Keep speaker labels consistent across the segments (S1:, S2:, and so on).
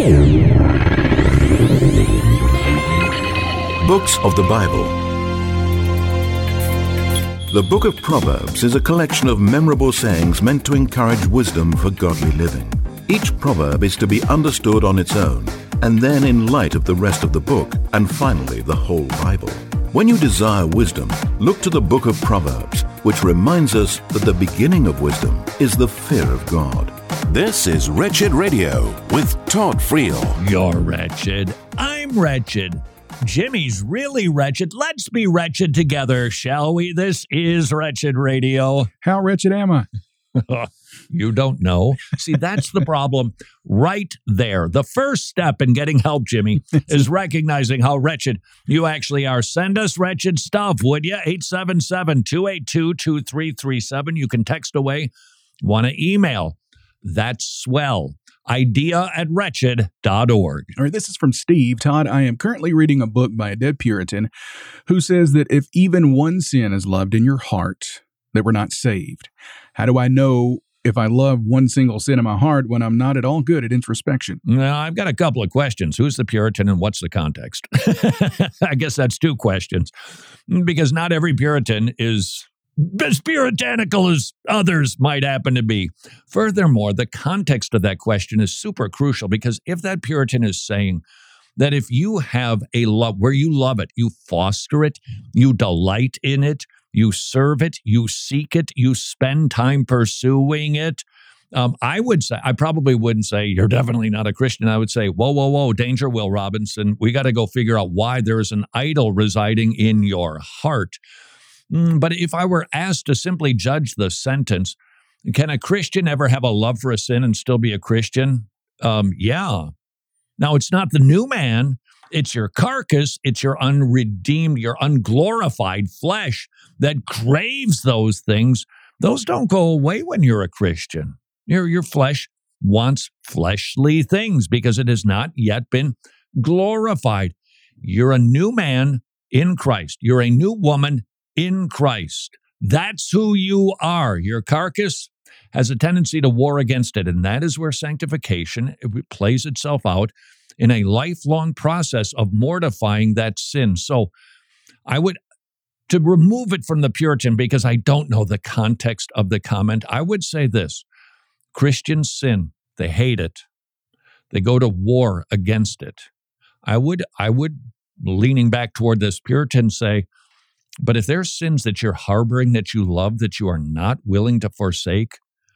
S1: Books of the Bible. The Book of Proverbs is a collection of memorable sayings meant to encourage wisdom for godly living. Each proverb is to be understood on its own, and then in light of the rest of the book, and finally the whole Bible. When you desire wisdom, look to the Book of Proverbs, which reminds us that the beginning of wisdom is the fear of God.
S2: This is Wretched Radio with Todd Friel.
S3: You're wretched. I'm wretched. Jimmy's really wretched. Let's be wretched together, shall we? This is Wretched Radio.
S4: How wretched am I?
S3: You don't know. See, that's the problem right there. The first step in getting help, Jimmy, is recognizing how wretched you actually are. Send us wretched stuff, would you? 877-282-2337. You can text away. Want to email? That's swell. idea@wretched.org.
S4: All right, this is from Steve. Todd, I am currently reading a book by a dead Puritan who says that if even one sin is loved in your heart, that we're not saved. How do I know if I love one single sin in my heart when I'm not at all good at introspection?
S3: Now, I've got a couple of questions. Who's the Puritan and what's the context? I guess that's two questions, because not every Puritan is as puritanical as others might happen to be. Furthermore, the context of that question is super crucial, because if that Puritan is saying that if you have a love where you love it, you foster it, you delight in it, you serve it, you seek it, you spend time pursuing it, I probably wouldn't say you're definitely not a Christian. I would say, whoa, danger, Will Robinson. We got to go figure out why there is an idol residing in your heart. But if I were asked to simply judge the sentence, can a Christian ever have a love for a sin and still be a Christian? Yeah. Now, it's not the new man. It's your carcass. It's your unredeemed, your unglorified flesh that craves those things. Those don't go away when you're a Christian. Your flesh wants fleshly things because it has not yet been glorified. You're a new man in Christ. You're a new woman in Christ. That's who you are. Your carcass has a tendency to war against it, and that is where sanctification plays itself out in a lifelong process of mortifying that sin. So to remove it from the Puritan, because I don't know the context of the comment, I would say this: Christians sin. They hate it. They go to war against it. I would, leaning back toward this Puritan, say, but if there's sins that you're harboring, that you love, that you are not willing to forsake,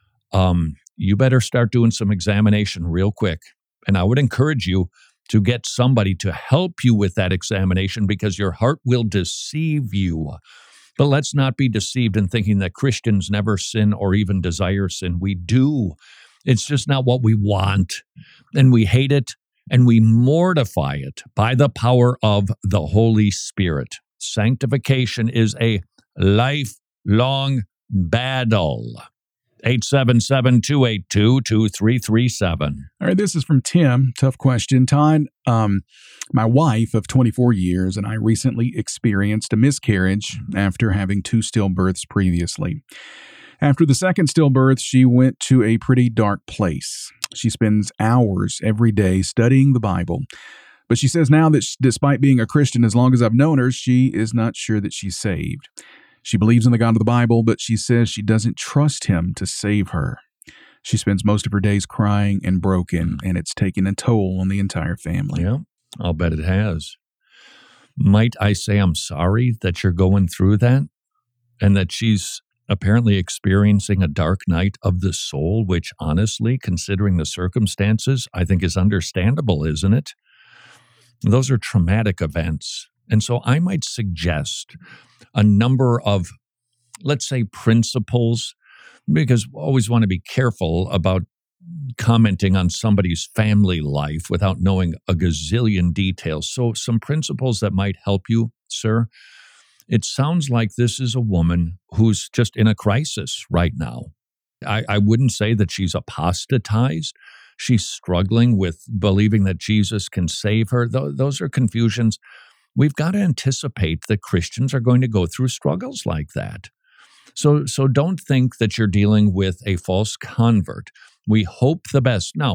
S3: you better start doing some examination real quick. And I would encourage you to get somebody to help you with that examination, because your heart will deceive you. But let's not be deceived in thinking that Christians never sin or even desire sin. We do. It's just not what we want. And we hate it and we mortify it by the power of the Holy Spirit. Sanctification is a lifelong battle. 877-282-2337.
S4: All right, this is from Tim. Tough question. Todd, my wife of 24 years and I recently experienced a miscarriage after having 2 stillbirths previously. After the second stillbirth, she went to a pretty dark place. She spends hours every day studying the Bible. But she says now that despite being a Christian, as long as I've known her, she is not sure that she's saved. She believes in the God of the Bible, but she says she doesn't trust him to save her. She spends most of her days crying and broken, and it's taking a toll on the entire family.
S3: Yeah, I'll bet it has. Might I say I'm sorry that you're going through that, and that she's apparently experiencing a dark night of the soul, which honestly, considering the circumstances, I think is understandable, isn't it? Those are traumatic events. And so I might suggest a number of, let's say, principles, because we always want to be careful about commenting on somebody's family life without knowing a gazillion details. So some principles that might help you, sir. It sounds like this is a woman who's just in a crisis right now. I wouldn't say that she's apostatized. She's struggling with believing that Jesus can save her. Those are confusions. We've got to anticipate that Christians are going to go through struggles like that. So don't think that you're dealing with a false convert. We hope the best. Now,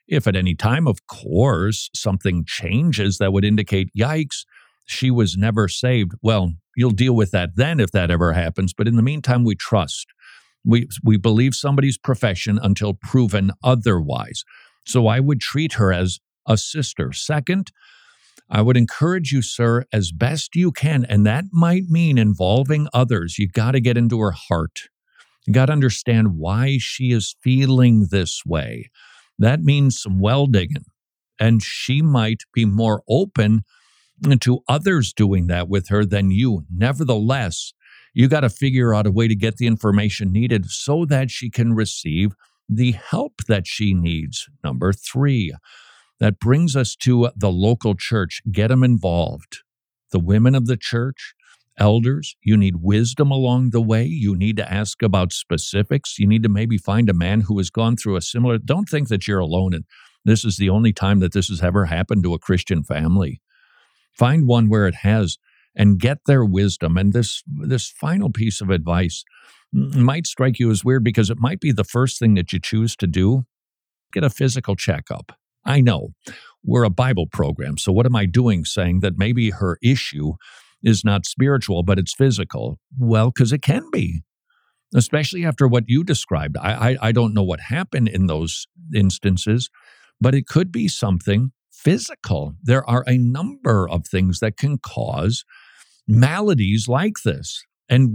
S3: If at any time, of course, something changes that would indicate, yikes, she was never saved, well, you'll deal with that then if that ever happens. But in the meantime, we trust. We believe somebody's profession until proven otherwise. So I would treat her as a sister. Second, I would encourage you, sir, as best you can, and that might mean involving others. You got to get into her heart. You got to understand why she is feeling this way. That means some well digging, and she might be more open to others doing that with her than you. Nevertheless, you got to figure out a way to get the information needed so that she can receive the help that she needs. Number 3, that brings us to the local church. Get them involved. The women of the church, elders, you need wisdom along the way. You need to ask about specifics. You need to maybe find a man who has gone through a similar. Don't think that you're alone and this is the only time that this has ever happened to a Christian family. Find one where it has and get their wisdom. And this final piece of advice might strike you as weird because it might be the first thing that you choose to do. Get a physical checkup. I know we're a Bible program, so what am I doing saying that maybe her issue is not spiritual, but it's physical? Well, because it can be, especially after what you described. I don't know what happened in those instances, but it could be something physical. There are a number of things that can cause maladies like this, and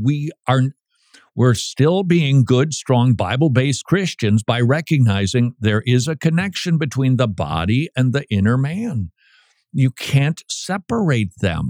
S3: we're still being good, strong, Bible-based Christians by recognizing there is a connection between the body and the inner man. You can't separate them.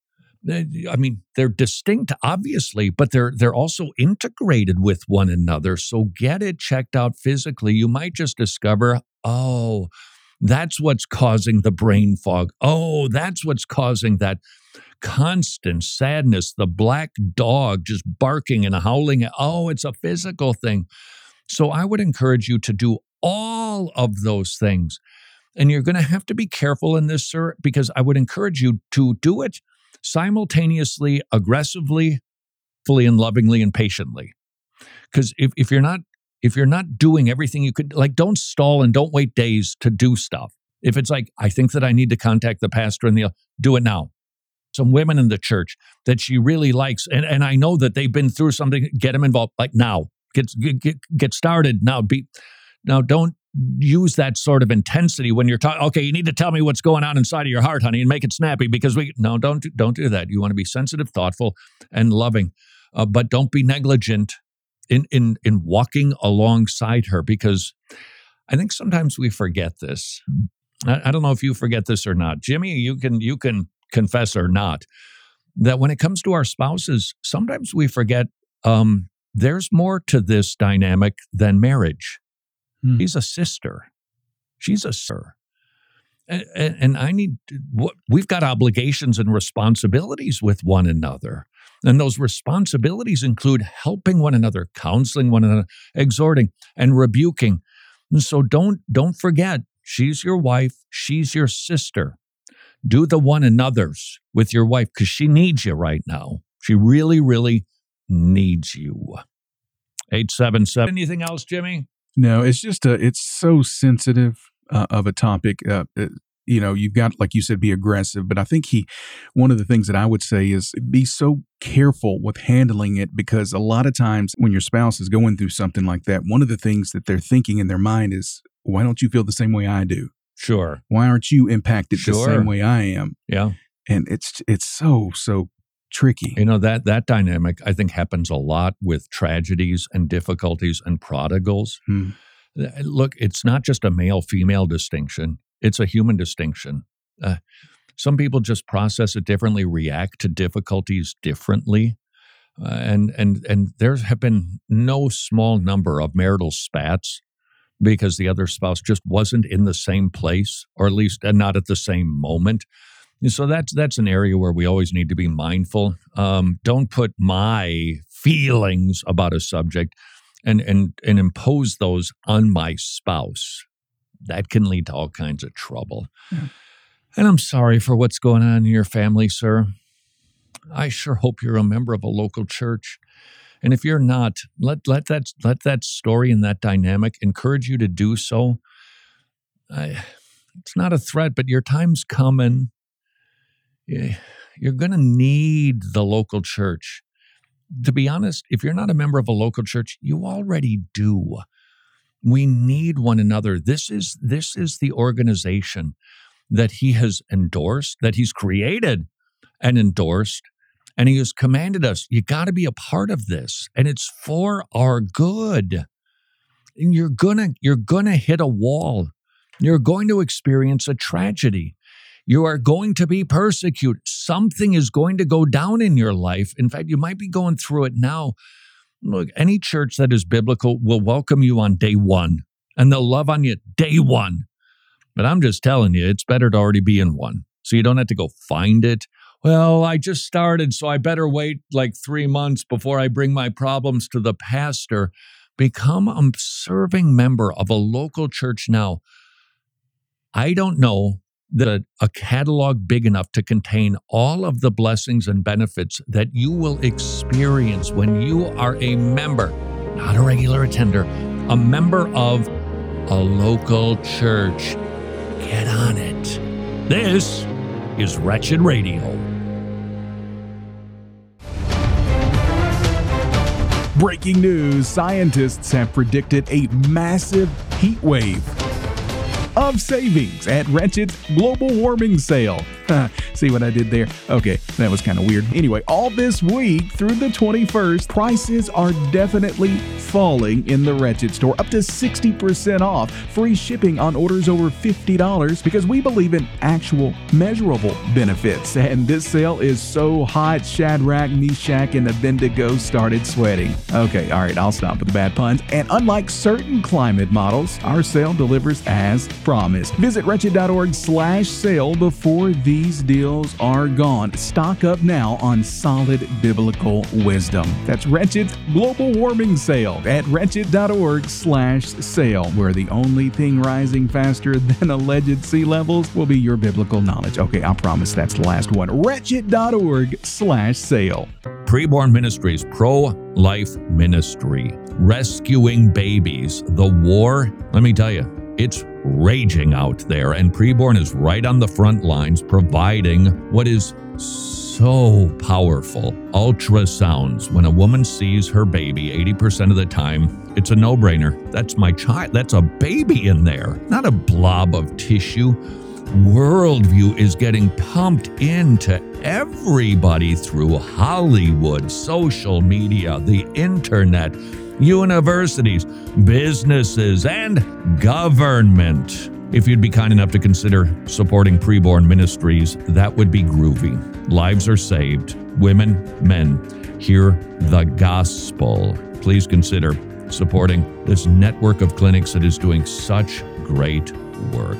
S3: I mean, they're distinct, obviously, but they're also integrated with one another. So get it checked out physically. You might just discover, oh, that's what's causing the brain fog. Oh, that's what's causing that constant sadness, the black dog just barking and howling. Oh, it's a physical thing. So I would encourage you to do all of those things. And you're going to have to be careful in this, sir, because I would encourage you to do it simultaneously, aggressively, fully and lovingly and patiently. Because if you're not doing everything you could, like, don't stall and don't wait days to do stuff. If it's like, I think that I need to contact the pastor and do it now. Some women in the church that she really likes, and I know that they've been through something, get them involved, like now. Get started now. Now, don't use that sort of intensity when you're talking. Okay, you need to tell me what's going on inside of your heart, honey, and make it snappy because don't do that. You want to be sensitive, thoughtful, and loving, but don't be negligent in walking alongside her, because I think sometimes we forget this. I don't know if you forget this or not, Jimmy. You can confess or not that when it comes to our spouses, sometimes we forget there's more to this dynamic than marriage. He's a sister. She's a sir. And we've got obligations and responsibilities with one another. And those responsibilities include helping one another, counseling one another, exhorting and rebuking. And so don't forget, she's your wife. She's your sister. Do the one another's with your wife because she needs you right now. She really, really needs you. 877. Anything else, Jimmy?
S4: No, it's just it's so sensitive of a topic. You've got, like you said, be aggressive. But I think one of the things that I would say is be so careful with handling it, because a lot of times when your spouse is going through something like that, one of the things that they're thinking in their mind is, why don't you feel the same way I do?
S3: Sure.
S4: Why aren't you impacted the same way I am?
S3: Yeah.
S4: And it's so tricky.
S3: That dynamic, I think, happens a lot with tragedies and difficulties and prodigals. Look, it's not just a male-female distinction. It's a human distinction. Some people just process it differently, react to difficulties differently. And there have been no small number of marital spats because the other spouse just wasn't in the same place, or at least not at the same moment. And so that's an area where we always need to be mindful. Don't put my feelings about a subject and impose those on my spouse. That can lead to all kinds of trouble. Yeah. And I'm sorry for what's going on in your family, sir. I sure hope you're a member of a local church. And if you're not, let that story and that dynamic encourage you to do so. it's not a threat, but your time's coming. You're going to need the local church. To be honest, if you're not a member of a local church, you already do. We need one another. This is the organization that he has endorsed, that he's created and endorsed, and he has commanded us. You got to be a part of this, and it's for our good. And you're gonna hit a wall. You're going to experience a tragedy. You are going to be persecuted. Something is going to go down in your life. In fact, you might be going through it now. Look, any church that is biblical will welcome you on day one, and they'll love on you day one. But I'm just telling you, it's better to already be in one, so you don't have to go find it. Well, I just started, so I better wait like 3 months before I bring my problems to the pastor. Become a serving member of a local church now. I don't know that a catalog big enough to contain all of the blessings and benefits that you will experience when you are a member, not a regular attender, a member of a local church. Get on it. This is Wretched Radio.
S4: Breaking news, scientists have predicted a massive heat wave of savings at Wretched's global warming sale. See what I did there? Okay, that was kind of weird. Anyway, all this week through the 21st, prices are definitely falling in the Wretched store, up to 60% off, free shipping on orders over $50, because we believe in actual measurable benefits. And this sale is so hot, Shadrach, Meshach, and Abednego started sweating. Okay, all right, I'll stop with the bad puns. And unlike certain climate models, our sale delivers as promised. Visit wretched.org/sale before these deals are gone. Stock up now on solid biblical wisdom. That's Wretched's global warming sale at wretched.org/sale, where the only thing rising faster than alleged sea levels will be your biblical knowledge. Okay, I promise that's the last one. Wretched.org/sale.
S3: Preborn Ministries, pro-life ministry, rescuing babies. The war, let me tell you, it's raging out there, and Preborn is right on the front lines providing what is so powerful, ultrasounds. When a woman sees her baby, 80% of the time, it's a no-brainer. That's my child. That's a baby in there, not a blob of tissue. Worldview is getting pumped into everybody through Hollywood, social media, the internet, universities, businesses, and government. If you'd be kind enough to consider supporting Preborn Ministries, that would be groovy. Lives are saved. Women, men, hear the gospel. Please consider supporting this network of clinics that is doing such great work.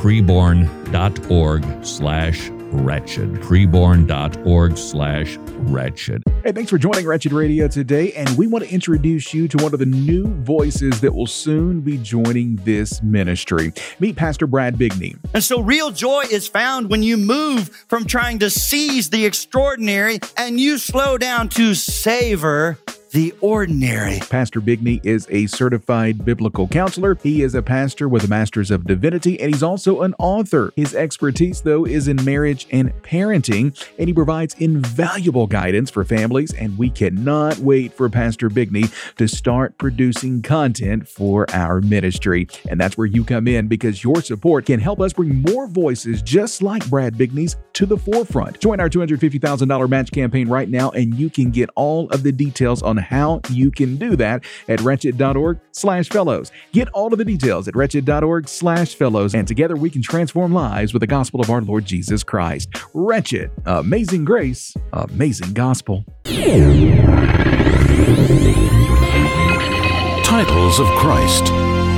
S3: Preborn.org/wretched. Preborn.org/wretched.
S4: Hey, thanks for joining Wretched Radio today, and we want to introduce you to one of the new voices that will soon be joining this ministry. Meet Pastor Brad Bigney.
S5: And so real joy is found when you move from trying to seize the extraordinary and you slow down to savor the ordinary.
S4: Pastor Bigney is a certified biblical counselor. He is a pastor with a master's of divinity, and he's also an author. His expertise, though, is in marriage and parenting, and he provides invaluable guidance for families, and we cannot wait for Pastor Bigney to start producing content for our ministry. And that's where you come in, because your support can help us bring more voices just like Brad Bigney's to the forefront. Join our $250,000 match campaign right now, and you can get all of the details on how you can do that at wretched.org/fellows. Get all of the details at wretched.org/fellows, and together we can transform lives with the gospel of our Lord Jesus Christ. Wretched, amazing grace, amazing gospel.
S1: Titles of Christ.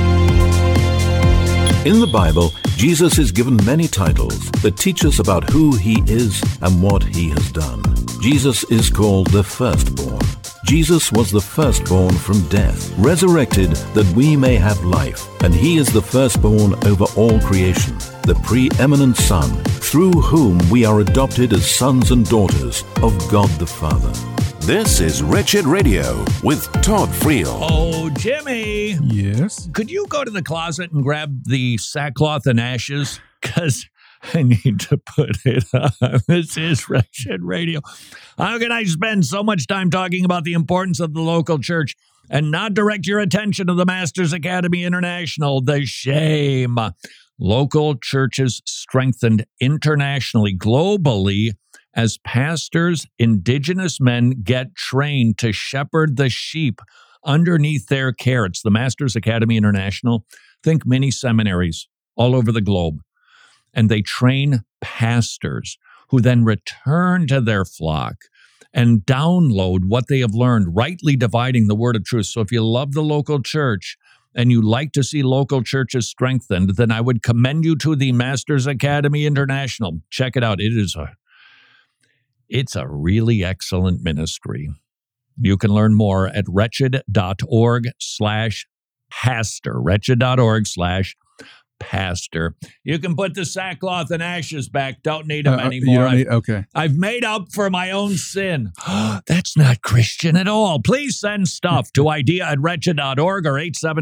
S1: In the Bible, Jesus is given many titles that teach us about who he is and what he has done. Jesus is called the firstborn. Jesus was the firstborn from death, resurrected that we may have life, and he is the firstborn over all creation, the preeminent Son, through whom we are adopted as sons and daughters of God the Father.
S2: This is Wretched Radio with Todd Friel.
S3: Oh, Jimmy.
S4: Yes.
S3: Could you go to the closet and grab the sackcloth and ashes? Because I need to put it on. This is Wretched Radio. How can I spend so much time talking about the importance of the local church and not direct your attention to the Masters Academy International? The shame. Local churches strengthened internationally, globally, as pastors, indigenous men get trained to shepherd the sheep underneath their care. It's the Masters Academy International. Think mini seminaries all over the globe. And they train pastors who then return to their flock and download what they have learned, rightly dividing the word of truth. So if you love the local church and you like to see local churches strengthened, then I would commend you to the Masters Academy International. Check it out. It's a really excellent ministry. You can learn more at wretched.org/pastor, wretched.org/pastor. You can put the sackcloth and ashes back. Don't need them anymore.
S4: Okay.
S3: I've made up for my own sin. That's not Christian at all. Please send stuff to idea@wretched.org or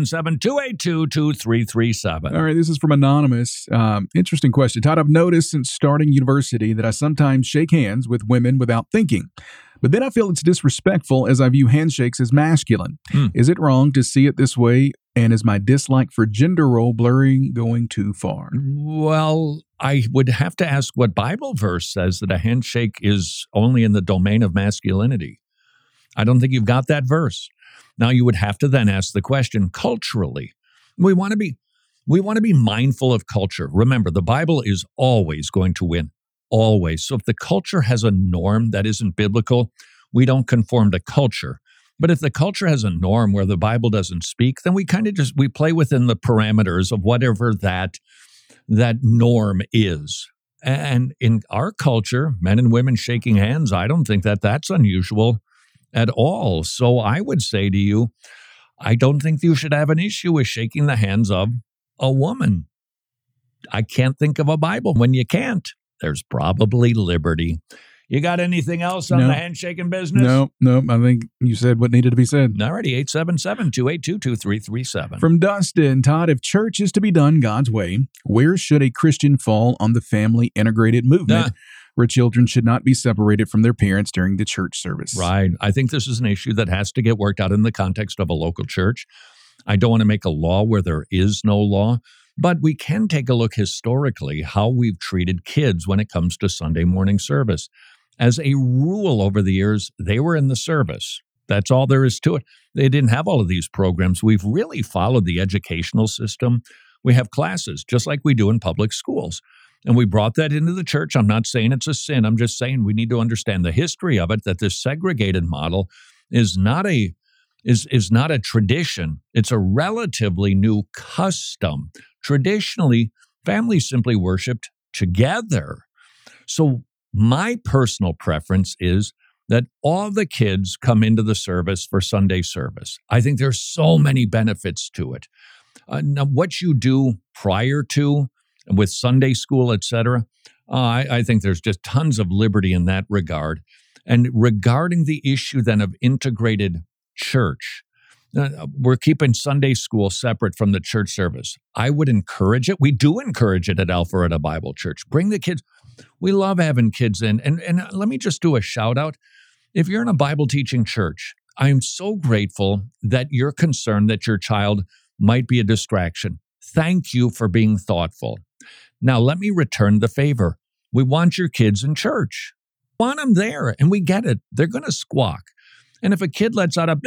S3: 877-282-2337.
S4: All right, this is from Anonymous. Interesting question. Todd, I've noticed since starting university that I sometimes shake hands with women without thinking. But then I feel it's disrespectful as I view handshakes as masculine. Is it wrong to see it this way? And is my dislike for gender role blurring going too far?
S3: Well, I would have to ask what Bible verse says that a handshake is only in the domain of masculinity. I don't think you've got that verse. Now, you would have to then ask the question culturally. We want to be mindful of culture. Remember, the Bible is always going to win. Always. So if the culture has a norm that isn't biblical, we don't conform to culture. But if the culture has a norm where the Bible doesn't speak, then we kind of we play within the parameters of whatever that norm is. And in our culture, men and women shaking hands, I don't think that that's unusual at all. So I would say to you, I don't think you should have an issue with shaking the hands of a woman. I can't think of a Bible when you can't. There's probably liberty. You got anything else on the handshaking business?
S4: No. I think you said what needed to be said.
S3: Alrighty, 877-282-2337.
S4: From Dustin, Todd, if church is to be done God's way, where should a Christian fall on the family integrated movement where children should not be separated from their parents during the church service?
S3: Right. I think this is an issue that has to get worked out in the context of a local church. I don't want to make a law where there is no law. But we can take a look historically how we've treated kids when it comes to Sunday morning service. As a rule over the years, they were in the service. That's all there is to it. They didn't have all of these programs. We've really followed the educational system. We have classes just like we do in public schools. And we brought that into the church. I'm not saying it's a sin. I'm just saying we need to understand the history of it, that this segregated model is not a tradition. It's a relatively new custom. Traditionally, families simply worshiped together. So my personal preference is that all the kids come into the service for Sunday service. I think there's so many benefits to it. Now, what you do prior to, with Sunday school, etc., I think there's just tons of liberty in that regard. And regarding the issue then of integrated church, we're keeping Sunday school separate from the church service. I would encourage it. We do encourage it at Alpharetta Bible Church. Bring the kids. We love having kids in. And let me just do a shout out. If you're in a Bible teaching church, I am so grateful that you're concerned that your child might be a distraction. Thank you for being thoughtful. Now, let me return the favor. We want your kids in church. We want them there, and we get it. They're going to squawk. And if a kid lets out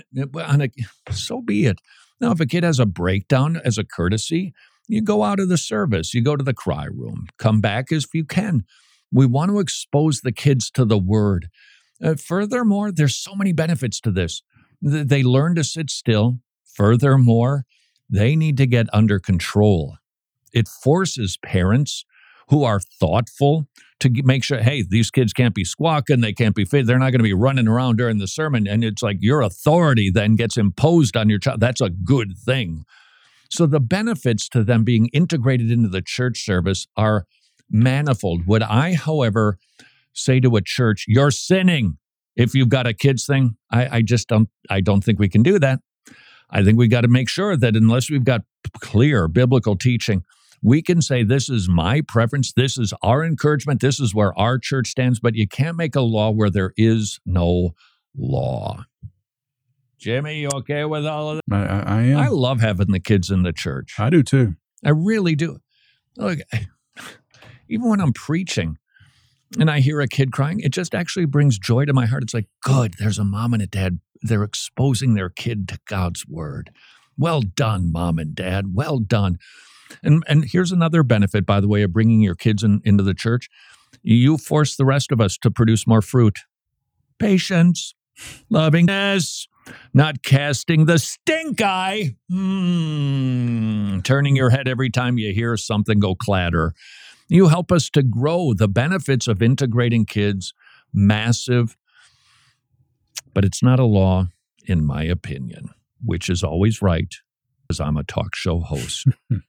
S3: so be it. Now, if a kid has a breakdown as a courtesy, you go out of the service. You go to the cry room. Come back if you can. We want to expose the kids to the word. Furthermore, there's so many benefits to this. They learn to sit still. Furthermore, they need to get under control. It forces parents who are thoughtful to make sure, hey, these kids can't be squawking, they can't be fit, they're not going to be running around during the sermon. And it's like your authority then gets imposed on your child. That's a good thing. So the benefits to them being integrated into the church service are manifold. Would I, however, say to a church, you're sinning, If you've got a kids thing, I don't think we can do that. I think we got to make sure that unless we've got clear biblical teaching, we can say this is my preference, this is our encouragement, this is where our church stands, but you can't make a law where there is no law. Jimmy, you okay with all of that?
S4: I am.
S3: I love having the kids in the church.
S4: I do too.
S3: I really do. Look, even when I'm preaching and I hear a kid crying, it just actually brings joy to my heart. It's like, good, there's a mom and a dad. They're exposing their kid to God's word. Well done, mom and dad. Well done. And here's another benefit, by the way, of bringing your kids into the church. You force the rest of us to produce more fruit. Patience, lovingness, not casting the stink eye, turning your head every time you hear something go clatter. You help us to grow. The benefits of integrating kids, massive, but it's not a law, in my opinion, which is always right, because I'm a talk show host.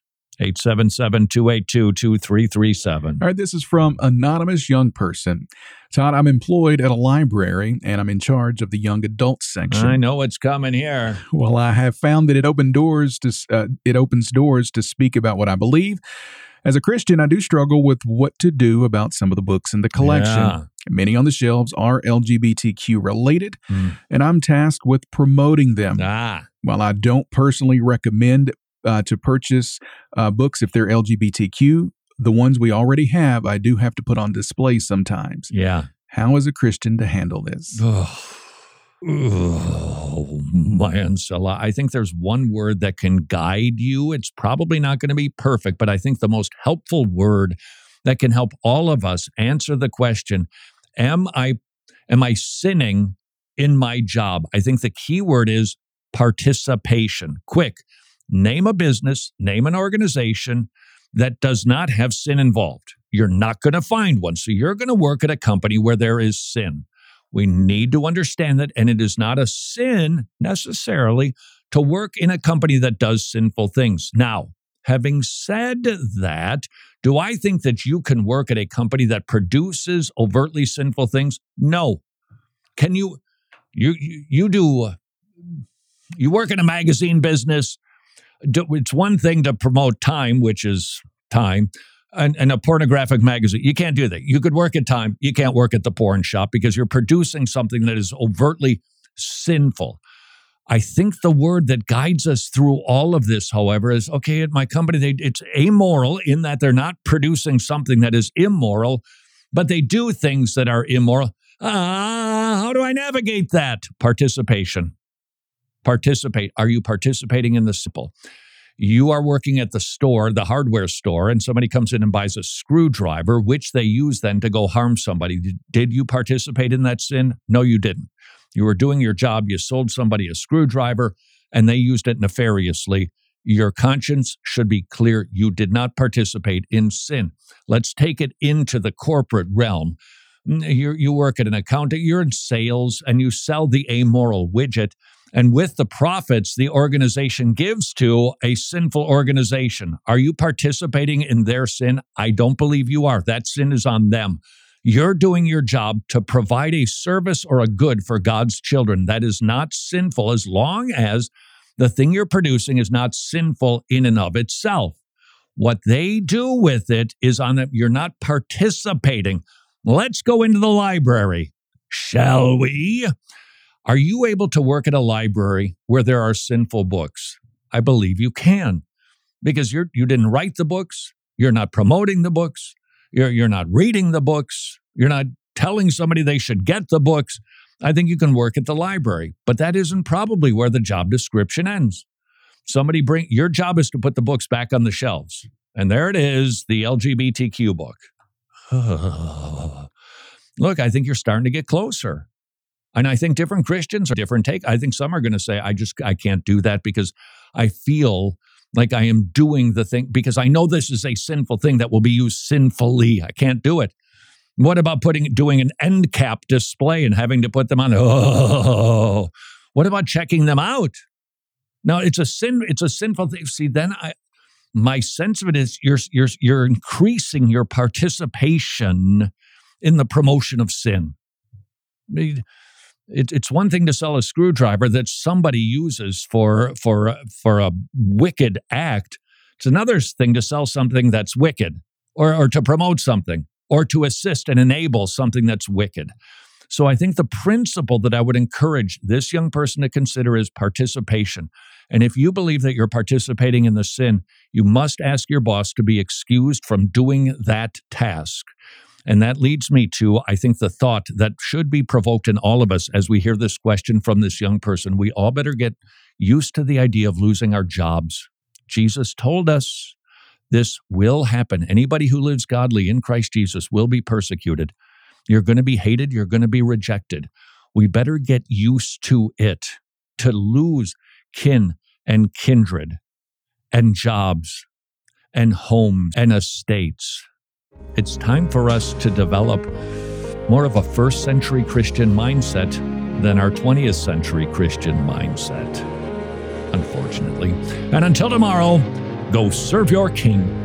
S3: 877-282-2337.
S4: All right, this is from Anonymous Young Person. Todd, I'm employed at a library, and I'm in charge of the young adult section.
S3: I know what's coming here.
S4: Well, I have found that it opens doors to speak about what I believe. As a Christian, I do struggle with what to do about some of the books in the collection.
S3: Yeah.
S4: Many on the shelves are LGBTQ related, and I'm tasked with promoting them. While I don't personally recommend to purchase books if they're LGBTQ, the ones we already have, I do have to put on display sometimes.
S3: Yeah.
S4: How is a Christian to handle this?
S3: Oh, man, Salah. I think there's one word that can guide you. It's probably not going to be perfect, but I think the most helpful word that can help all of us answer the question, am I sinning in my job? I think the key word is participation. Quick, name a business, name an organization that does not have sin involved. You're not going to find one. So you're going to work at a company where there is sin. We need to understand that, and it is not a sin necessarily to work in a company that does sinful things. Now, having said that, do I think that you can work at a company that produces overtly sinful things? No. Can you work in a magazine business? It's one thing to promote Time, which is Time, and a pornographic magazine. You can't do that. You could work at Time. You can't work at the porn shop because you're producing something that is overtly sinful. I think the word that guides us through all of this, however, is, okay, at my company, it's amoral in that they're not producing something that is immoral, but they do things that are immoral. How do I navigate that? Participation. Participate. Are you participating in the simple? You are working at the store, the hardware store, and somebody comes in and buys a screwdriver, which they use then to go harm somebody. Did you participate in that sin? No, you didn't. You were doing your job. You sold somebody a screwdriver, and they used it nefariously. Your conscience should be clear. You did not participate in sin. Let's take it into the corporate realm. You work at an accountant, you're in sales, and you sell the amoral widget. And with the profits the organization gives to a sinful organization, are you participating in their sin? I don't believe you are. That sin is on them. You're doing your job to provide a service or a good for God's children. That is not sinful as long as the thing you're producing is not sinful in and of itself. What they do with it is on it. You're not participating. Let's go into the library, shall we? Are you able to work at a library where there are sinful books? I believe you can, because you didn't write the books. You're not promoting the books. You're not reading the books. You're not telling somebody they should get the books. I think you can work at the library, but that isn't probably where the job description ends. Your job is to put the books back on the shelves. And there it is, the LGBTQ book. Look, I think you're starting to get closer. And I think different Christians are different take. I think some are going to say, I can't do that because I feel like I am doing the thing, because I know this is a sinful thing that will be used sinfully. I can't do it. What about doing an end cap display and having to put them on? Oh, what about checking them out? No, it's a sinful thing. See, then my sense of it is you're increasing your participation in the promotion of sin. It's one thing to sell a screwdriver that somebody uses for a wicked act. It's another thing to sell something that's wicked, or to promote something, or to assist and enable something that's wicked. So I think the principle that I would encourage this young person to consider is participation. And if you believe that you're participating in the sin, you must ask your boss to be excused from doing that task. And that leads me to, I think, the thought that should be provoked in all of us as we hear this question from this young person. We all better get used to the idea of losing our jobs. Jesus told us this will happen. Anybody who lives godly in Christ Jesus will be persecuted. You're going to be hated. You're going to be rejected. We better get used to it, to lose kin and kindred and jobs and homes and estates. It's time for us to develop more of a first century Christian mindset than our 20th century Christian mindset, unfortunately. And until tomorrow, go serve your King.